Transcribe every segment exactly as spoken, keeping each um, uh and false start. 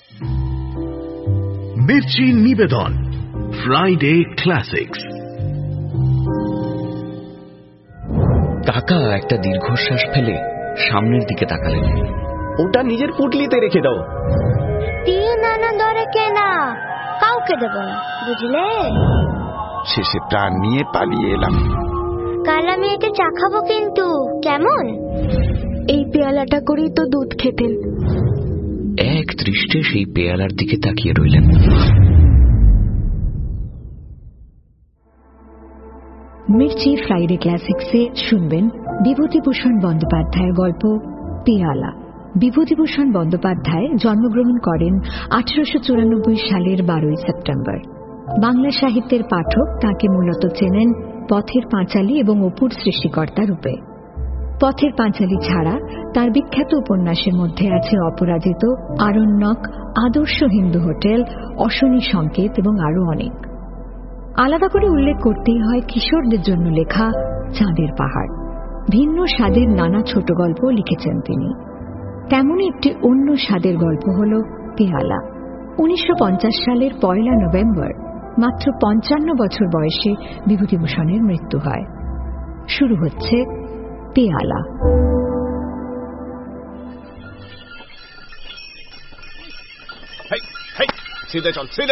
মির্চি নিবেদন Friday classics. কাকা একটা দীর্ঘশ্বাস ফেলে সামনের দিকে তাকালেন। ওটা নিজের পুটলিতে রেখে দাও। তিন আনা ধরে কেনা, কাউকে দেব না, বুঝলে? শেষে প্রাণ নিয়ে পালিয়ে এলাম। কাল আমি এতে চা খাবো কিন্তু, কেমন? এই পেয়ালাটা করেই তো দুধ খেতেন। এক দৃষ্টে সেই পেয়ালার দিকে তাকিয়ে রইলেন। মির্চি ফ্রাইডে ক্লাসিক্সে শুনবেন বিভূতিভূষণ বন্দ্যোপাধ্যায়ের গল্প পেয়ালা। বিভূতিভূষণ বন্দ্যোপাধ্যায় জন্মগ্রহণ করেন আঠারোশো চুরানব্বই সালের বারোই সেপ্টেম্বর। বাংলা সাহিত্যের পাঠক তাকে মূলত চেনেন পথের পাঁচালী এবং অপুর সৃষ্টিকর্তা রূপে। পথের পাঁচালী ছাড়া তার বিখ্যাত উপন্যাসের মধ্যে আছে অপরাজিত, আরণ্যক, আদর্শ হিন্দু হোটেল, অশনি সংকেত এবং আরো অনেক। আলাদা করে উল্লেখ করতেই হয় কিশোরদের জন্য লেখা চাঁদের পাহাড়। ভিন্ন স্বাদের নানা ছোট গল্প লিখেছেন তিনি। তেমনই একটি অন্য স্বাদের গল্প হল পেয়ালা। উনিশশো পঞ্চাশ সালের পয়লা নভেম্বর মাত্র পঞ্চান্ন বছর বয়সে বিভূতিভূষণের মৃত্যু হয়। শুরু হচ্ছে পেয়ালা। সিধে চল, সিধে।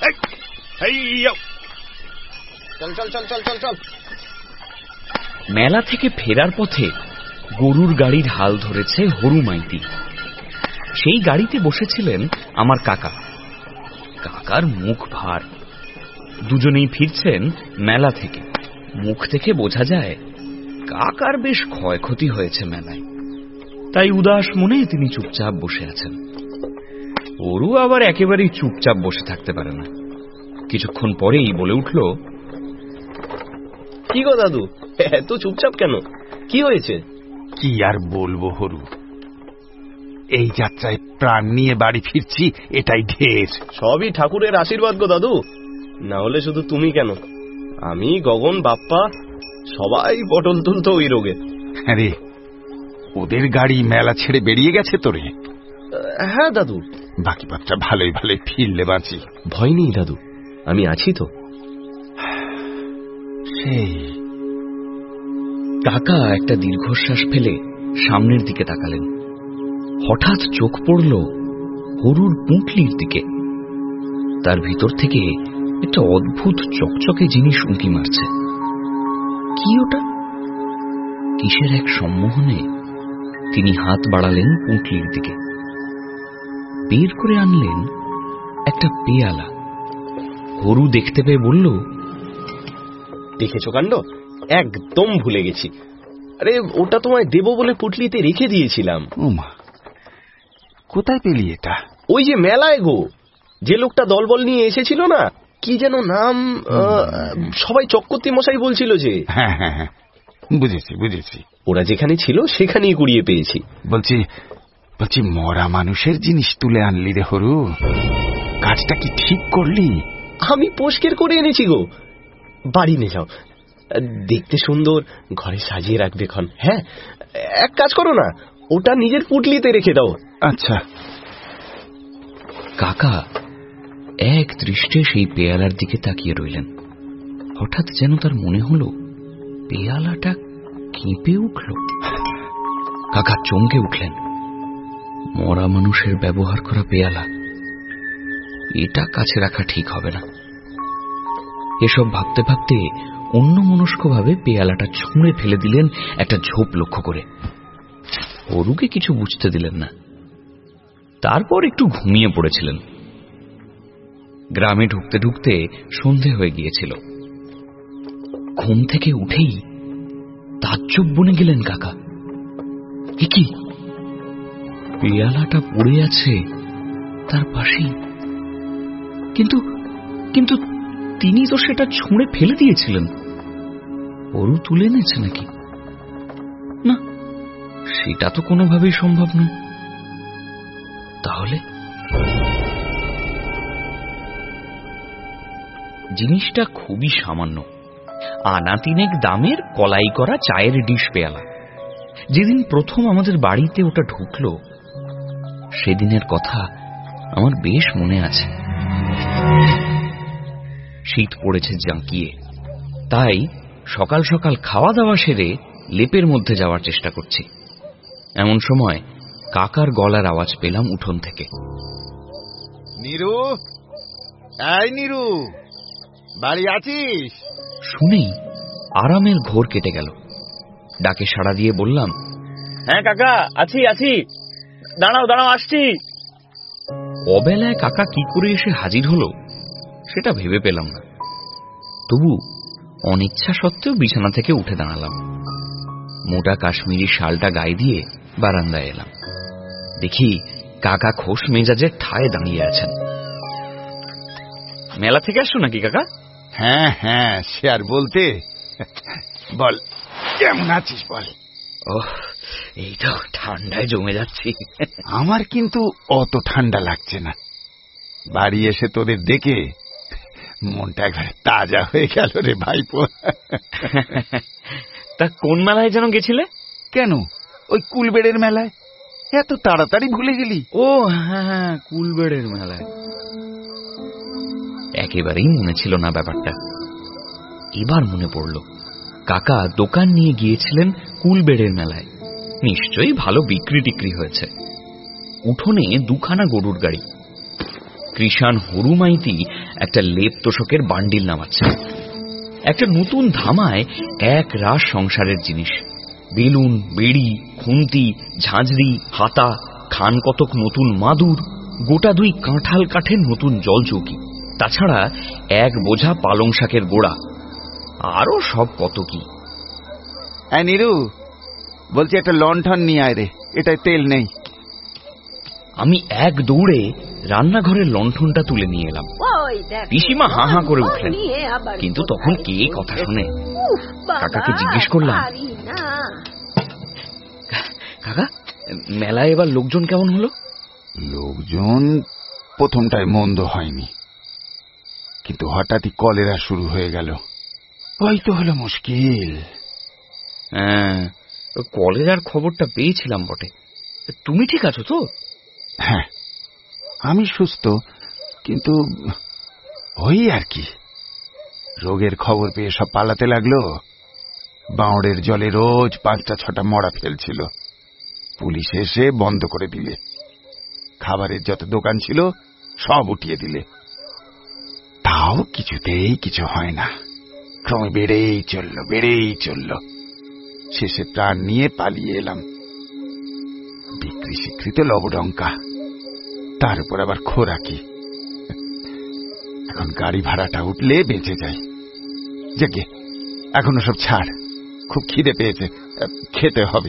চল চল চল চল চল চল। মেলা থেকে ফেরার পথে গরুর গাড়ির হাল ধরেছে হরু মাইতি। সেই গাড়িতে বসেছিলেন আমার কাকা। কাকার মুখ ভার। দুজনেই ফিরছেন মেলা থেকে। মুখ থেকে বোঝা যায় কাকার বেশ ক্ষয়ক্ষতি হয়েছে মেলায়। তাই উদাস মনে তিনি চুপচাপ বসে আছেন। হরু আবার একেবারেই চুপচাপ বসে থাকতে পারে না। কিছুক্ষণ পরেই বলে উঠল, কি গো দাদু, এত চুপচাপ কেন? কি হয়েছে? কি আর বলবো হরু, এই যাত্রায় প্রাণ নিয়ে বাড়ি ফিরছি, এটাই ঢের। সবই ঠাকুরের আশীর্বাদ গো দাদু। না হলে শুধু তুমি কেন, আমি, গগন, বাপ্পা সবাই পটল তুলতো ওই রোগে। আরে ওদের গাড়ি মেলা ছেড়ে বেরিয়ে গেছে তোরে? হ্যাঁ দাদু। বাকি পাত্রা ভালোই ভালোই ফিরলে বাঁচি। ভয় নেই দাদু, আমি আছি তো। সেই কাকা একটা দীর্ঘশ্বাস ফেলে সামনের দিকে তাকালেন। হঠাৎ চোখ পড়ল হরুর পুঁটলির দিকে। তার ভিতর থেকে একটা অদ্ভুত চকচকে জিনিস উঁকি মারছে। কি ওটা? কিসের এক সম্মোহনে তিনি হাত বাড়ালেন পুঁটলির দিকে। বের করে আনলেন একটা পেয়ালা। হরু দেখতে পেয়ে বলল, দেখেছো কাণ্ড, একদম ভুলে গেছি। আরে ওটা তোমায় দেব বলে পুটলিতে রেখে দিয়েছিলাম। ওমা, কোথায় পেলি এটা? ওই যে মেলায় গো, যে লোকটা দলবল নিয়ে এসেছিল না, কি যেন নাম, সবাই চক্রবর্তী মশাই বলছিল যে। হ্যাঁ হ্যাঁ হ্যাঁ, বুঝেছি বুঝেছি। ওরা যেখানে ছিল সেখানেই কুড়িয়ে পেয়েছি। বলছি বলছি মরা মানুষের জিনিস তুলে আনলি রে হরু, কাজটা কি ঠিক করলি? আমি পোস্কের করে এনেছি গো। বাড়ি নিয়ে যাও, দেখতে সুন্দর, ঘরে সাজিয়ে রাখবে খন। হ্যাঁ, এক কাজ করো না, ওটা নিজের পুটলিতে রেখে দাও। আচ্ছা। কাকা এক দৃষ্টে সেই পেয়ালার দিকে তাকিয়ে রইলেন। হঠাৎ যেন তার মনে হলো পেয়ালাটা কেঁপে উঠল। কাকা চমকে উঠলেন। মরা মানুষের ব্যবহার করা পেয়ালা, এটা কাছে রাখা ঠিক হবে না। এসব ভাবতে ভাবতে অন্যমনস্কভাবে পেয়ালাটা ছুঁড়ে ফেলে দিলেন একটা ঝোপ লক্ষ্য করে। হরুকে কিছু বুঝতে দিলেন না। তারপর একটু ঘুমিয়ে পড়েছিলেন। গ্রামে ঢুকতে ঢুকতে সন্ধে হয়ে গিয়েছিল। ঘুম থেকে উঠেই তাজ্জব বনে গেলেন কাকা। এ কি, পেয়ালাটা পড়ে আছে তার পাশেই। কিন্তু কিন্তু তিনি তো সেটা ছুঁড়ে ফেলে দিয়েছিলেন। হরু তুলে এনেছে নাকি? না, সেটা তো কোনোভাবেই সম্ভব নয়। তাহলে জিনিসটা খুবই সামান্য, আনা তিনেক দামের কলাই করা চায়ের ডিশ পেয়ালা। যেদিন প্রথম আমাদের বাড়িতে ওটা ঢুকলো সেদিনের কথা আমার বেশ মনে আছে। শীত পড়েছে জাঁকিয়ে, তাই সকাল সকাল খাওয়া দাওয়া সেরে লেপের মধ্যে যাওয়ার চেষ্টা করছি। এমন সময় কাকার গলার আওয়াজ পেলাম উঠোন থেকে। নীরু, এই নীরু, বাড়ি আছিস? শুনেই আরামের ঘোর কেটে গেল। ডাকে সাড়া দিয়ে বললাম, হ্যাঁ কাকা, আছি আছি, দাঁড়াও দাঁড়াও, আসছি। অবেলায় কাকা কি করে এসে হাজির হলো সেটা ভেবে পেলাম না। তবু অনিচ্ছা সত্ত্বেও বিছানা থেকে উঠে দাঁড়ালাম। মোটা কাশ্মীরি শালটা গায়ে দিয়ে বারান্দায় এলাম। দেখি কাকা খোশ মেজাজের ঠায় দাঁড়িয়ে আছেন। মেলা থেকে আসছো নাকি কাকা? হ্যাঁ হ্যাঁ, সে আর বলতে। বল, কেমন আছিস বল। ও, এই তো ঠান্ডায় জমে যাচ্ছি। আমার কিন্তু অত ঠান্ডা লাগছে না। বাড়ি এসে তোদের দেখে মনটা একবারে তাজা হয়ে গেল রে ভাইপো। তা কোন মেলায় যেন গেছিলে? কেন, ওই কুলবেড়ের মেলায়। এত তাড়াতাড়ি ভুলে গেলি? ও হ্যাঁ, কুলবেড়ের মেলায়। একেবারেই মনে ছিল না ব্যাপারটা। এবার মনে পড়ল, কাকা দোকান নিয়ে গিয়েছিলেন কুলবেড়ের মেলায়। নিশ্চয়ই ভালো বিক্রি টিক্রি হয়েছে। উঠোনে দুখানা গরুর গাড়ি। কৃষাণ হরুমাইতি একটা লেপ তোষকের বান্ডিল নামাচ্ছে। একটা নতুন ধামায় এক রাশ সংসারের জিনিস, বেলুন, বেড়ি, খুন্তি, ঝাঁঝরি, হাতা, খান কতক নতুন মাদুর, গোটা দুই কাঁঠাল কাঠের নতুন জলচৌকি, তাছাড়া এক বোঝা পালং শাকের গোড়া, আরো সব কত কি। হ্যাঁ নীরু, বলছি একটা লণ্ঠন নিয়ে আয় রে, এটায় তেল নেই। আমি এক দৌড়ে রান্নাঘরের লণ্ঠনটা তুলে নিয়ে এলাম। পিসিমা হা হা করে উঠলেন, কিন্তু তখন কে কথা শুনে। কাকাকে জিজ্ঞেস করলাম, কাকা মেলায় এবার লোকজন কেমন হলো? লোকজন প্রথমটায় মন্দ হয়নি, কিন্তু হঠাৎই কলেরা শুরু হয়ে গেল। ওই তো হলো মুশকিল। হ্যাঁ, কলেরার খবরটা পেয়েছিলাম বটে। তুমি ঠিক আছো তো? হ্যাঁ, আমি সুস্থ, কিন্তু ওই আর কি। রোগের খবর পেয়ে সব পালাতে লাগলো। বাঁওড়ের জলে রোজ পাঁচটা ছটা মরা ফেলছিল। পুলিশ এসে বন্ধ করে দিলে। খাবারের যত দোকান ছিল সব উঠিয়ে দিলে। তাও কিছুতেই কিছু হয় না। ক্রমে বেড়েই চলল, বেড়েই চলল। শেষে প্রাণ নিয়ে পালিয়ে এলাম। বিক্রি স্বীকৃত লবডঙ্কা, তার উপর আবার খোরাকি। এখন গাড়ি ভাড়াটা উঠলে বেঁচে যাই। যাকে এখনো সব ছাড়, খুব খিদে পেয়েছে, খেতে হবে।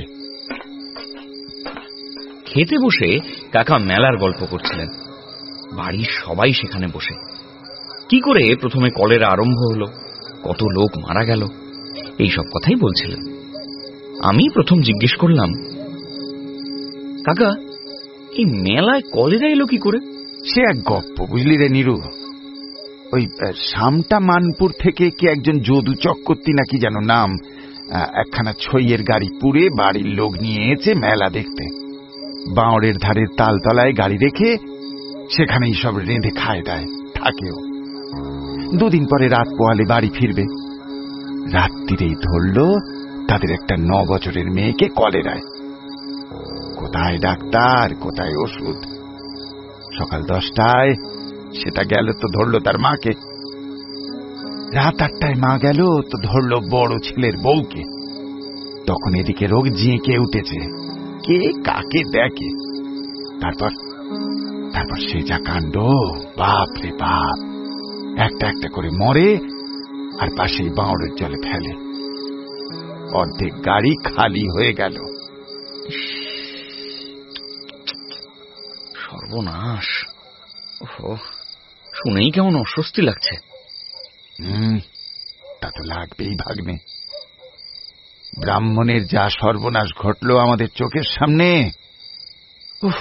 খেতে বসে কাকা মেলার গল্প করছিলেন। বাড়ির সবাই সেখানে বসে। কি করে প্রথমে কলেরা আরম্ভ হলো, কত লোক মারা গেল, এই সব কথাই বলছিলেন। আমি প্রথম জিজ্ঞেস করলাম, কাকা এই মেলায় কলেরা এলো কি করে? সে এক গপ্প, বুঝলি রে নীরু। ওই সামটা মানপুর থেকে কি একজন যদু চক্রবর্তী নাকি যেন নাম, একখানা ছইয়ের গাড়ি পুড়ে বাড়ির লোক নিয়ে এসে মেলা দেখতে। বাঁওড়ের ধারের তালতলায় গাড়ি রেখে সেখানেই সব রেঁধে খায় দায় থাকেও। দুদিন পরে রাত পোয়ালে বাড়ি ফিরবে। রাত্রিরেই ধরল তাদের একটা ন বছরের মেয়েকে কলেরায়। কোথায় ডাক্তার, কোথায় ওষুধ। সকাল দশটায় সেটা গেল তো ধরল তার মাকে। রাত আটটায় মা গেল তো ধরল বড় ছেলের বউকে। তখন এদিকে রোগ জিঁকে উঠেছে, কে কাকে দেখে। তারপর তারপর সে যা কাণ্ড, বাপ রে বাপ। একটা একটা করে মরে আর পাশেই বাঁওড়ের জলে ফেলে। অর্ধেক গাড়ি খালি হয়ে গেল। সর্বনাশ! ওহো, শুনেই কেমন অস্বস্তি লাগছে। হুম, তা তো লাগবেই ভাগ্নে। ব্রাহ্মণের যা সর্বনাশ ঘটল আমাদের চোখের সামনে। উফ!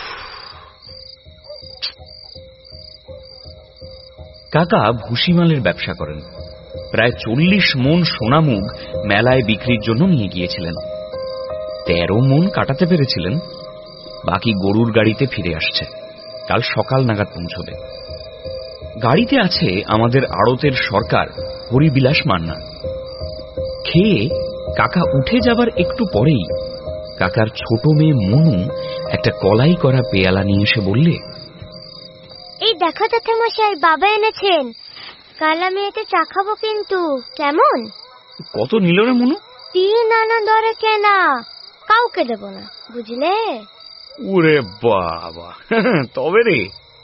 কাকা ভুসিমালের ব্যবসা করেন। প্রায় চল্লিশ মন সোনামুগ মেলায় বিক্রির জন্য নিয়ে গিয়েছিলেন। তেরো মন কাটাতে পেরেছিলেন, বাকি গরুর গাড়িতে ফিরে আসছে। কাল সকাল নাগাদ পৌঁছবে। গাড়িতে আছে আমাদের আড়তের সরকার হরিবিলাস মান্না। খেয়ে কাকা উঠে যাবার একটু পরেই কাকার ছোট মেয়ে মনু একটা কলাই করা পেয়ালা নিয়ে এসে বললে, এই দেখো জ্যাঠামশাই, বাবা এনেছেন, কাল আমি এতে চা খাবো কিন্তু। কেমন? কত নিল রে মনু? তিন আনা দরে কেনা, কাউকে দেব না, বুঝলে? ওরে বাবা, তবে রে।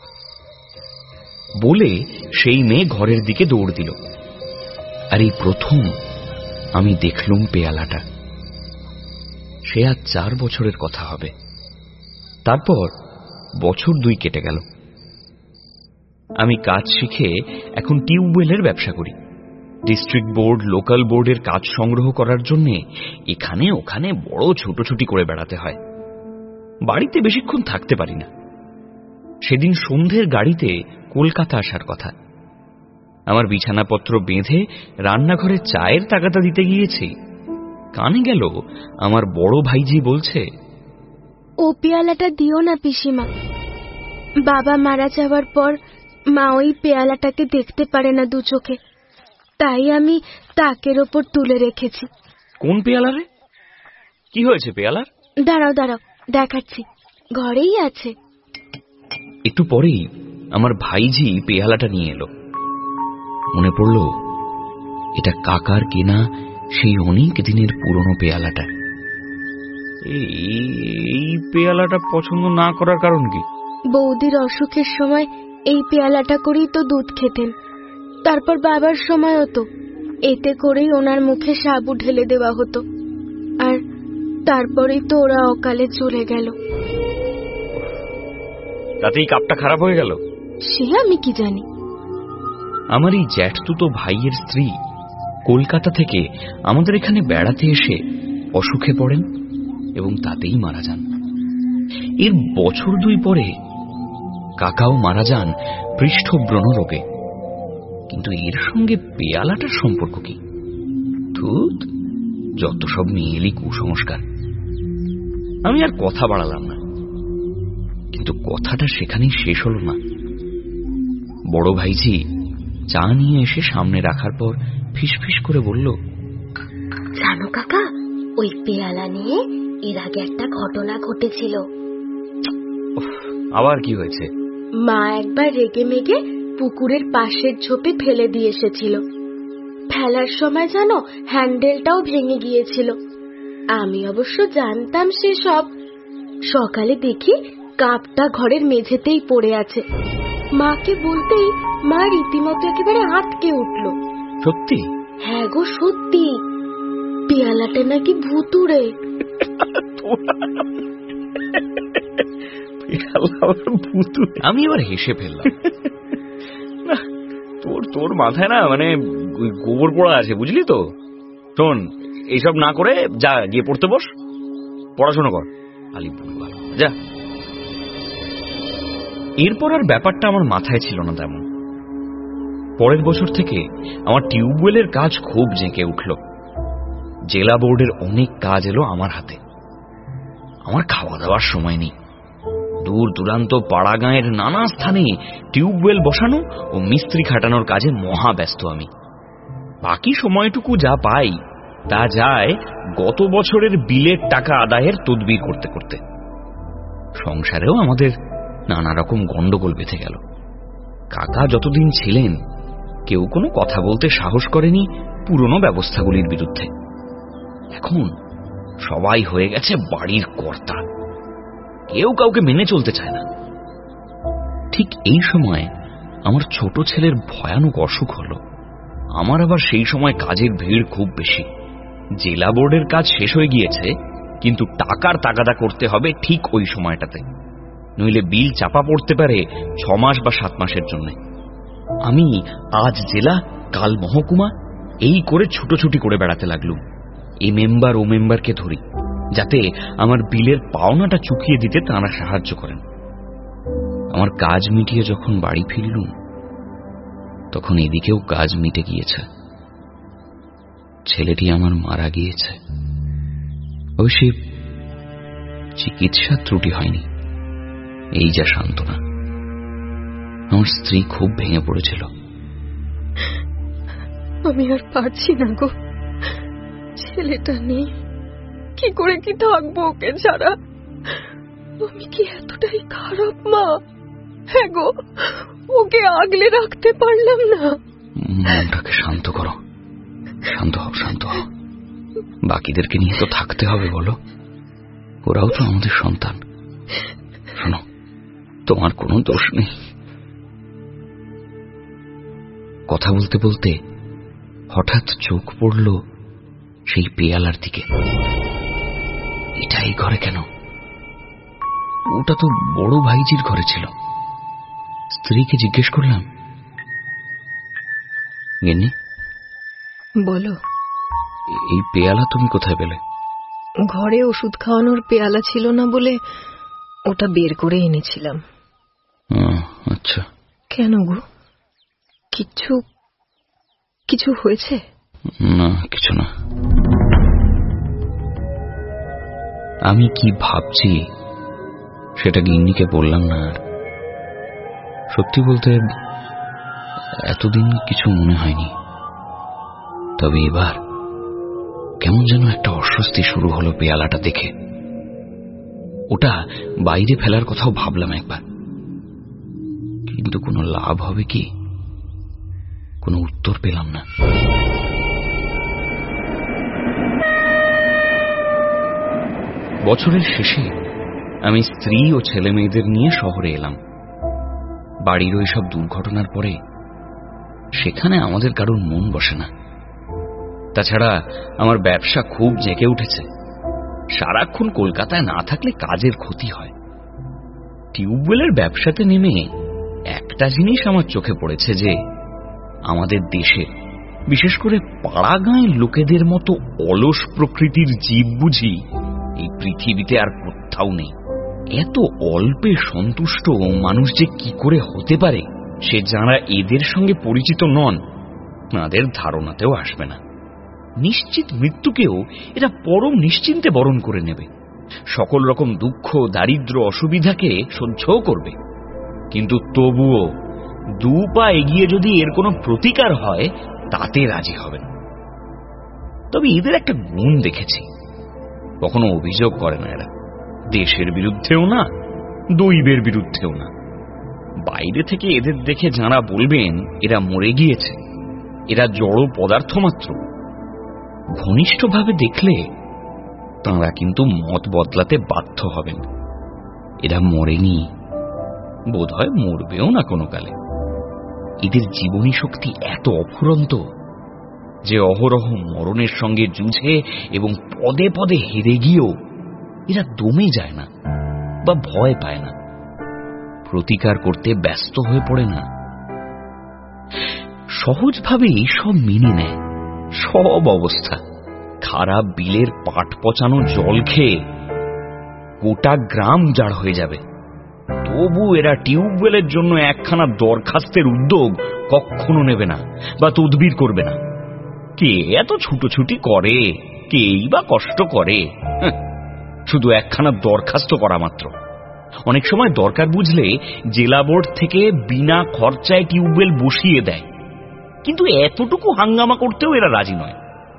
বলে সেই মেয়ে ঘরের দিকে দৌড় দিল। আর এই প্রথম আমি দেখলুম পেয়ালাটা। সে আজ চার বছরের কথা হবে। তারপর বছর দুই কেটে গেল। আমি কাজ শিখে এখন টিউবওয়েলের ব্যবসা করি। ডিস্ট্রিক্ট বোর্ড, লোকাল বোর্ডের কাজ সংগ্রহ করার জন্য এখানে ওখানে বড় ছোটছুটি করে বেড়াতে হয়। বাড়িতে বেশিক্ষণ থাকতে পারি না। সেদিন সন্ধ্যের গাড়িতে কলকাতা আসার কথা। আমার বিছানাপত্র বেঁধে রান্নাঘরে চায়ের তাগাদা দিতে গিয়েছি, কানে গেল আমার বড় ভাইজি বলছে, ও পেয়ালাটা দিও না পিসিমা, বাবা মারা যাওয়ার পর মা ওই পেয়ালাটাকে দেখতে পারে না দু চোখে, তাই আমি তাকের ওপর তুলে রেখেছি। কোন পেয়ালা রে? কি হয়েছে পেয়ালার? দাঁড়াও দাঁড়াও দেখাচ্ছি, ঘরেই আছে। একটু পরেই আমার ভাইজি পেয়ালাটা নিয়ে এলো। মনে পড়ল এটা কাকার কেনা সেই অনেক দিনের পুরনো পেয়ালাটা। এই পেয়ালাটা পছন্দ না করার কারণ কি? বৌদির অসুখের সময় এই পেয়ালাটা করেই তো দুধ খেতেন, তারপর বাবার সময়ও তো এতে করেই ওনার মুখে সাবু ঢেলে দেওয়া হতো, আর তারপরেই তো ওরা অকালে চলে গেল। তাতেই কাপটা খারাপ হয়ে গেল? সে আমি কি জানি। আমার এই জ্যাঠতুতো ভাইয়ের স্ত্রী কলকাতা থেকে আমাদের এখানে বেড়াতে এসে অসুখে পড়েন এবং তাতেই মারা যান। এর বছর দুই পরে কাকাও মারা যান পৃষ্ঠব্রণ রোগে। কিন্তু এর সঙ্গে পেয়ালাটার সম্পর্ক কি? ধুত, যত সব মেয়েলি কুসংস্কার। আমি আর কথা বাড়ালাম না, কিন্তু কথাটা সেখানেই শেষ হল না। বড় ভাইজি চা নিয়ে এসে সামনে রাখার পর ফিসফিস করে বলল, জানো কাকা, ওই পেয়ালা নিয়ে এর আগে একটা ঘটনা ঘটেছিল। আবার কি হয়েছে? মা একবার রেগে মেগে পুকুরের পাশের ঝোপে ফেলে দিয়ে এসেছিল। ফেলার সময় জানো হ্যান্ডেলটাও ভেঙে গিয়েছিল। আমি অবশ্য জানতাম সে সব। সকালে দেখি কাপটা ঘরের মেঝেতেই পড়ে আছে। মাকে বলতেই মা রীতিমতো একেবারে আটকে উঠল। সত্যি? হ্যাঁ গো সত্যি, পেয়ালাটা নাকি ভুতুড়ে। আমি এবার হেসে ফেললাম। তোর তোর মাথায় না মানে গোবর পোড়া আছে, বুঝলি তো। শোন, এইসব না করে যা গিয়ে পড়তে বস, পড়াশোনা কর। আলি যা। এরপর আর ব্যাপারটা আমার মাথায় ছিল না তেমন। পরের বছর থেকে আমার টিউবওয়েলের কাজ খুব জেঁকে উঠল। জেলা বোর্ডের অনেক কাজ এলো আমার হাতে। আমার খাওয়া দাওয়ার সময় নেই। দূর দূরান্ত পাড়া গাঁয়ের নানা স্থানে টিউবওয়েল বসানো ও মিস্ত্রি খাটানোর কাজে মহা ব্যস্ত আমি। বাকি সময়টুকু যা পাই তা যায় গত বছরের বিলের টাকা আদায়ের তদবির করতে করতে। সংসারেও আমাদের নানা রকম গন্ডগোল বেঁধে গেল। কাকা যতদিন ছিলেন কেউ কোনো কথা বলতে সাহস করেনি পুরনো ব্যবস্থাগুলির বিরুদ্ধে। এখন সবাই হয়ে গেছে বাড়ির কর্তা, কেউ কাউকে মেনে চলতে চায় না। ঠিক এই সময় আমার ছোট ছেলের ভয়ানক অসুখ হলো। আমার আবার সেই সময় কাজের ভিড় খুব বেশি। জেলা বোর্ডের কাজ শেষ হয়ে গিয়েছে, কিন্তু টাকার তাগাদা করতে হবে ঠিক ওই সময়টাতে, নইলে বিল চাপা পড়তে পারে ছ মাস বা সাত মাসের জন্য। আমি আজ জেলা, কাল মহকুমা, এই করে ছুটোছুটি করে বেড়াতে লাগলুম। এই মেম্বার ও মেম্বারকে ধরি, যাতে আমার বিলের পাওনাটা চুকিয়ে দিতে তাঁরা সাহায্য করেন। আমার কাজ মিটিয়ে যখন বাড়ি ফিরলুম, তখন এদিকেও কাজ মিটে গিয়েছে। ছেলেটি আমার মারা গিয়েছে। অবশ্যই চিকিৎসা ত্রুটি হয়নি, এই যা সান্ত্বনা। আমার স্ত্রী খুব ভেঙে পড়েছিল। আমি আর পারছি না গো, ছেলেটা নেই, কি করে কি থাকবো ওকে ছাড়া? আমি কি এতটাই খারাপ মা? হ্যাঁ গো, ওকে আগলে রাখতে পারলাম না। মনটাকে শান্ত করো, শান্ত হও, শান্ত হও। বাকিদেরকে নিয়ে তো থাকতে হবে বলো, ওরাও তো আমাদের সন্তান। শোনো, তোমার কোনো দোষ নেই। কথা বলতে বলতে হঠাৎ চোখ পড়ল সেই পেয়ালার দিকে। এটা এই ঘরে কেন? ওটা তো বড় ভাইজির ঘরে ছিল। স্ত্রীকে জিজ্ঞেস করলাম, গিন্নি বলো, এই পেয়ালা তুমি কোথায় পেলে? ঘরে ওষুধ খাওয়ানোর পেয়ালা ছিল না বলে ওটা বের করে এনেছিলাম। আচ্ছা। কেন গো, কিছু কিছু হয়েছে? না, কিছু না। আমি কি ভাবছি সেটা গিন্নিকে বললাম না। আর সত্যি বলতে এতদিন কিছু মনে হয়নি, তবে এবার কেমন যেন একটা অস্বস্তি শুরু হলো পেয়ালাটা দেখে। ওটা বাইরে ফেলার কথাও ভাবলাম একবার, কিন্তু কোনো লাভ হবে কি? কোনো উত্তর পেলাম না। বছরের শেষে আমি স্ত্রী ও ছেলে মেয়েদের নিয়ে শহরে এলাম। বাড়ির ওই সব দুর্ঘটনার পরে সেখানে আমাদের কারোর মন বসে না। তাছাড়া আমার ব্যবসা খুব জেঁকে উঠেছে। সারাক্ষণ কলকাতায় না থাকলে কাজের ক্ষতি হয়। টিউবওয়েলের ব্যবসাতে নেমে একটা জিনিস আমার চোখে পড়েছে, যে আমাদের দেশে বিশেষ করে পাড়া গাঁয়ের লোকেদের মতো অলস প্রকৃতির জীব বুঝি এই পৃথিবীতে আর কোথাও নেই। এত অল্পে সন্তুষ্ট মানুষ যে কি করে হতে পারে, সে যারা এদের সঙ্গে পরিচিত নন তাদের ধারণাতেও আসবে না। নিশ্চিত মৃত্যুকেও এরা পরম নিশ্চিন্তে বরণ করে নেবে। সকল রকম দুঃখ, দারিদ্র, অসুবিধাকে সহ্যও করবে, কিন্তু তবুও দু পা এগিয়ে যদি এর কোনো প্রতিকার হয় তাতে রাজি হবে না। তবে এদের একটা গুণ দেখেছি, কখনো অভিযোগ করে না এরা। দেশের বিরুদ্ধেও না, দৈবের বিরুদ্ধেও না। বাইরে থেকে এদের দেখে যারা বলবেন এরা মরে গিয়েছে, এরা জড় পদার্থ মাত্র, ঘনিষ্ঠভাবে দেখলে তাঁরা কিন্তু মত বদলাতে বাধ্য হবেন। এরা মরেনি, বোধ হয় মরবেও না কোনো কালে। এদের জীবনী শক্তি এত অফুরন্ত যে অহরহ মরণের সঙ্গে যুঝে এবং পদে পদে হেরে গিয়েও এরা দমে যায় না বা ভয় পায় না, প্রতিকার করতে ব্যস্ত হয়ে পড়ে না। সহজভাবে সব মেনে নেয়, সব অবস্থা। খারাপ বিলের পাট পচানো জল খেয়ে গোটা গ্রাম জাড় হয়ে যাবে, তবু এরা টিউবওয়েলের জন্য একখানা দরখাস্তের উদ্যোগ কখনো নেবে না বা তদবির করবে না। কে এত ছুটোছুটি করে, কেই বা কষ্ট করে? শুধু একখানা দরখাস্ত করা মাত্র। অনেক সময় দরকার বুঝলে জেলা বোর্ড থেকে বিনা খরচায় টিউবওয়েল বসিয়ে দেয়, কিন্তু এতটুকু হাঙ্গামা করতেও এরা রাজি নয়।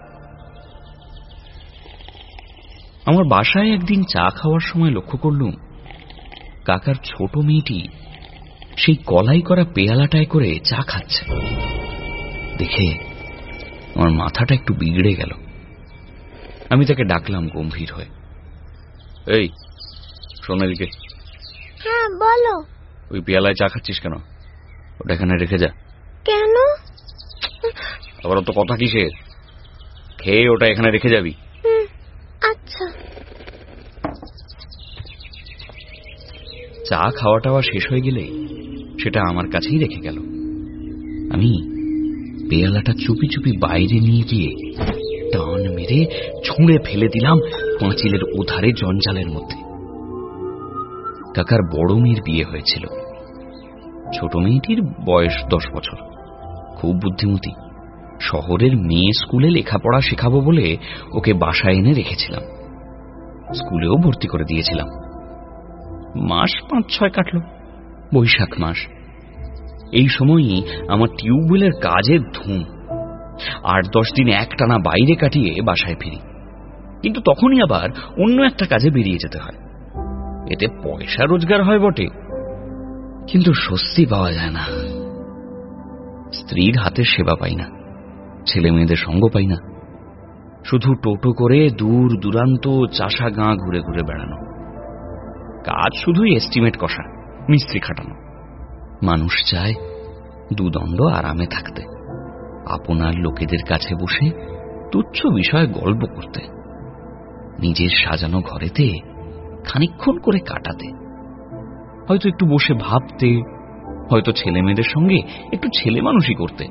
আমার বাসায় একদিন চা খাওয়ার সময় লক্ষ্য করলুম কাকার ছোট মেয়েটি সেই কলাই করা পেয়ালাটায় করে চা খাচ্ছে। দেখে আমার মাথাটা একটু বিগড়ে গেল। আমি তাকে ডাকলাম গম্ভীর হয়ে, এই সোনালিকে। হ্যাঁ বলো। ওই পেয়ালায় চা খাচ্ছিস কেন? ওটা এখানে রেখে যা। কেন? আবার তো কথা কিসের? খেয়ে ওটা এখানে রেখে যাবি। আচ্ছা। চা খাওয়া টাওয়া শেষ হয়ে গেলে সেটা আমার কাছেই রেখে গেল। আমি পেয়ালাটা চুপি চুপি বাইরে নিয়ে গিয়ে টান মেরে ছুঁড়ে ফেলে দিলাম পাঁচিলের ওধারে জঞ্জালের মধ্যে। কাকার বড় মেয়ের বিয়ে হয়েছিল। ছোট মেয়েটির বয়স দশ বছর, খুব বুদ্ধিমতী। শহরের মেয়ে স্কুলে লেখাপড়া শেখাবো বলে ওকে বাসায় এনে রেখেছিলাম। স্কুলেও ভর্তি করে দিয়েছিলাম। মাস পাঁচ ছয় কাটল। বৈশাখ মাস, এই সময়ই আমার টিউবওয়েলের কাজের ধুম। আট দশ দিন একটানা বাইরে কাটিয়ে বাসায় ফিরি, কিন্তু তখনই আবার অন্য একটা কাজে বেরিয়ে যেতে হয়। এতে পয়সা রোজগার হয় বটে, কিন্তু স্বস্তি পাওয়া যায় না। স্ত্রীর হাতের সেবা পাই না, ছেলে মেয়েদের সঙ্গ পাই না, শুধু টোটো করে দূর দূরান্ত চাষা গাঁ ঘুরে ঘুরে বেড়ানো। কাজ শুধুই এস্টিমেট কষা, মিস্ত্রি খাটানো। মানুষ চায় দুদণ্ড আরামে থাকতে, আপনার লোকেদের কাছে বসে তুচ্ছ বিষয়ে গল্প করতে, নিজের সাজানো ঘরেতে খানিকক্ষণ করে কাটাতে, হয়তো একটু বসে ভাবতে, হয়তো ছেলে মেয়েদের সঙ্গে একটু ছেলে মানুষই করতে।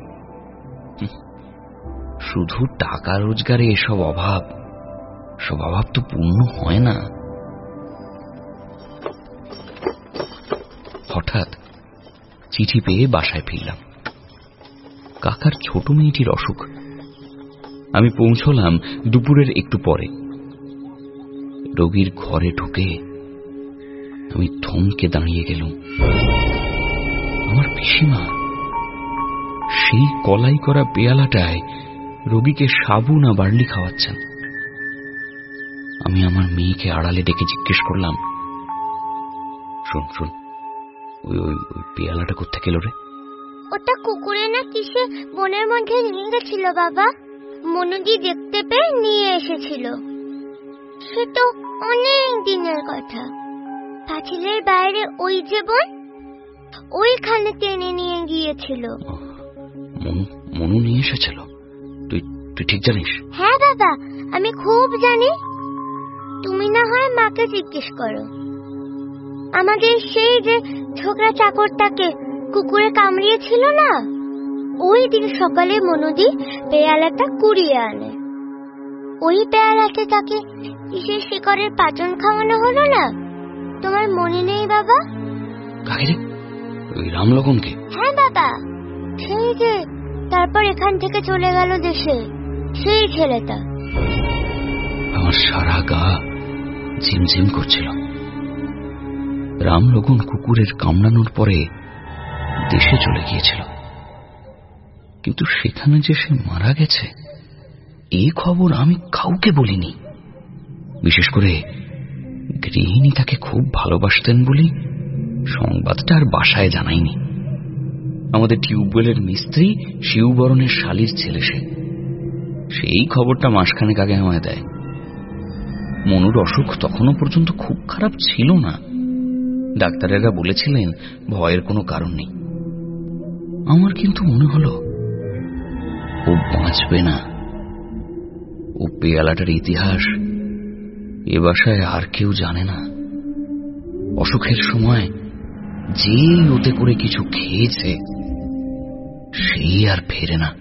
শুধু টাকা রোজগারে এসব অভাব, সব অভাব তো পূর্ণ হয় না। হঠাৎ চিঠি পেয়ে বাসায় ফিরলাম। কাকার ছোট মেয়েটির অসুখ। আমি পৌঁছলাম দুপুরের একটু পরে। রোগীর ঘরে ঢুকে আমি থমকে দাঁড়িয়ে গেলুম। আমার পিসিমা সেই কলাই করা পেয়ালাটায় রোগীকে সাবু না বার্লি খাওয়াচ্ছেন। আমি আমার মেয়েকে আড়ালে ডেকে জিজ্ঞেস করলাম, শোন শোন, ওই ওই ওই পেয়ালাটা কোত্থেকে এলো রে? ওটা কুকুরে না কিসে বনের মধ্যে নিয়ে গেছিল বাবা, মনুদি দেখতে পেয়ে নিয়ে এসেছিল। সে তো অনেক দিনের কথা। পাঁচিলের বাইরে ওই যে বন, ওইখানে টেনে নিয়ে গিয়েছিল। মনু মনু নিয়ে এসেছিল? তুই তুই ঠিক জানিস? হ্যাঁ বাবা, আমি খুব জানি। তুমি না হয় মাকে জিজ্ঞেস করো। আমাদের সেই যে ছোকরা চাকরটাকে কুকুরে কামড়িয়েছিল না, ওই দিন সকালে মনুদি পেয়ালাটা কুড়িয়ে আনে। ওই পেয়ালাতে তাকে কিসের শিকড়ের পাচন খাওয়ানো হলো না, তোমার মনে নেই বাবা? কাকে? ওই রামলগনকে? হ্যাঁ বাবা, সেই যে তারপর এখান থেকে চলে গেল দেশে, সেই ছেলেটা। আমার সারা গা ঝিমঝিম করছিল। রামলগন কুকুরের কামড়ানোর পরে দেশে চলে গিয়েছিল, কিন্তু সেখানে যে সে মারা গেছে এই খবর আমি কাউকে বলিনি। বিশেষ করে গৃহিণী তাকে খুব ভালোবাসতেন বলে সংবাদটা আর বাসায় জানাইনি। আমাদের টিউবওয়েলের মিস্ত্রি শিউবরণের শালির ছেলে সে, সেই খবরটা মাসখানেক আগে আমায় দেয়। মনুর অসুখ তখনও পর্যন্ত খুব খারাপ ছিল না। ডাক্তারেরা বলেছিলেন ভয়ের কোনো কারণ নেই। আমার কিন্তু মনে হলো ও বাঁচবে না। ও পেয়ালাটার ইতিহাস এ বাসায় আর কেউ জানে না। অসুখের সময় যেই ওতে করে কিছু খেয়েছে সেই আর ফেরে না।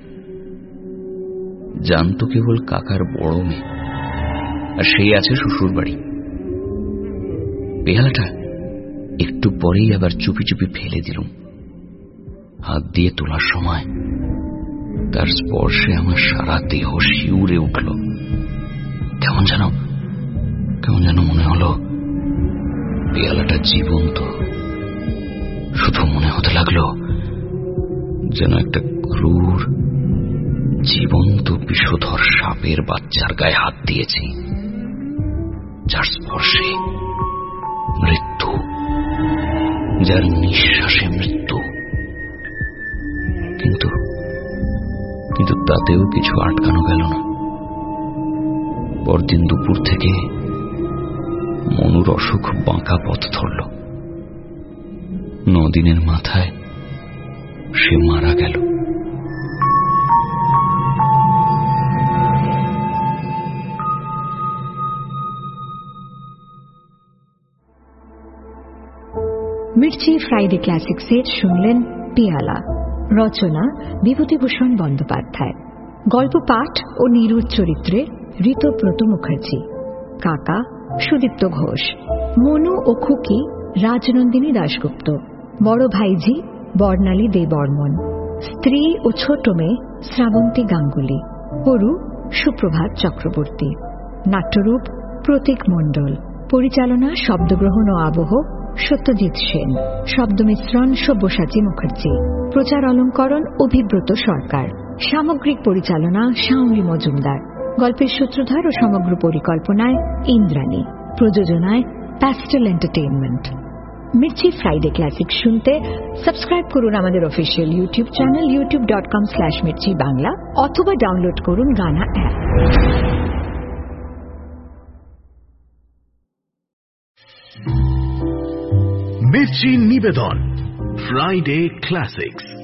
জানতো কেবল কাকার বড় মেয়ে, আর সেই আছে শ্বশুর বাড়ি। পেয়ালাটা একটু পরেই আবার চুপি চুপি ফেলে দিলুম। হাত দিয়ে তোলার সময় তার স্পর্শে আমার সারা দেহ শিউরে উঠল। কেমন যেন কেমন যেন মনে হলো পেয়ালাটা জীবন্ত। শুধু মনে হতে লাগলো যেন একটা ক্রূর জীবন্ত বিষধর সাপের বাচ্চার গায়ে হাত দিয়েছি, যার স্পর্শে মৃত্যু, যার নিঃশ্বাসে মৃত্যু। কিন্তু কিন্তু তাতেও কিছু আটকানো গেল না। পরদিন দুপুর থেকে মনুর অসুখ বাঁকা পথ ধরল। নদিনের মাথায় সে মারা গেল। মির্চি ফ্রাইডে ক্লাসিক্সের শুনলেন পেয়ালা। রচনা বিভূতিভূষণ বন্দ্যোপাধ্যায়। গল্প পাঠ ও নিরুর চরিত্রে ঋতব্রত মুখার্জি, কাকা সুদীপ্ত ঘোষ, মনু ও খুকি রাজনন্দিনী দাশগুপ্ত, বড় ভাইজি বর্ণালী দে বর্মন, স্ত্রী ও ছোট মেয়ে শ্রাবন্তী গাঙ্গুলি, হরু সুপ্রভাত চক্রবর্তী। নাট্যরূপ প্রতীক মণ্ডল। পরিচালনা, শব্দগ্রহণ ও আবহ সত্যজিৎ সেন, শব্দ মিশ্রণ সব্যসাচী মুখার্জি, প্রচার অলঙ্করণ অভিব্রত সরকার, সামগ্রিক পরিচালনা শাওমি মজুমদার, গল্পের সূত্রধার ও সমগ্র পরিকল্পনায় ইন্দ্রাণী, প্রযোজনায় Pastel Entertainment. Mirchi Friday classic শুনতে সাবস্ক্রাইব করুন আমাদের official YouTube channel YouTube dot com slash Mirchi Bangla অথবা ডাউনলোড করুন গানা অ্যাপ। মির্চি নিবেদন ফ্রাইডে ক্লাসিক্স।